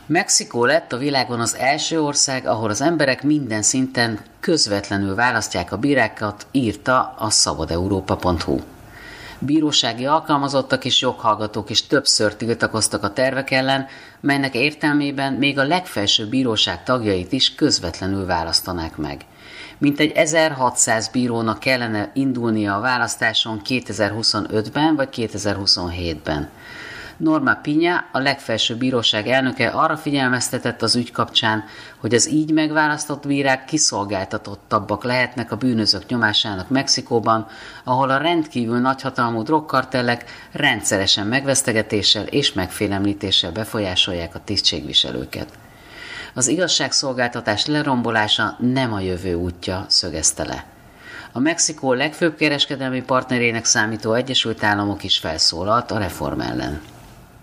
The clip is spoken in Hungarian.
Mexikó lett a világon az első ország, ahol az emberek minden szinten közvetlenül választják a bírákat, írta a szabadeurópa.hu. Bírósági alkalmazottak és joghallgatók is többször tiltakoztak a tervek ellen, melynek értelmében még a legfelsőbb bíróság tagjait is közvetlenül választanák meg. Mintegy 1600 bírónak kellene indulnia a választáson 2025-ben vagy 2027-ben. Norma Piña, a legfelsőbb bíróság elnöke arra figyelmeztetett az ügy kapcsán, hogy az így megválasztott bírák kiszolgáltatottabbak lehetnek a bűnözők nyomásának Mexikóban, ahol a rendkívül nagyhatalmú drogkartellek rendszeresen megvesztegetéssel és megfélemlítéssel befolyásolják a tisztségviselőket. Az igazságszolgáltatás lerombolása nem a jövő útja, szögezte le. A Mexikó legfőbb kereskedelmi partnerének számító Egyesült Államok is felszólalt a reform ellen.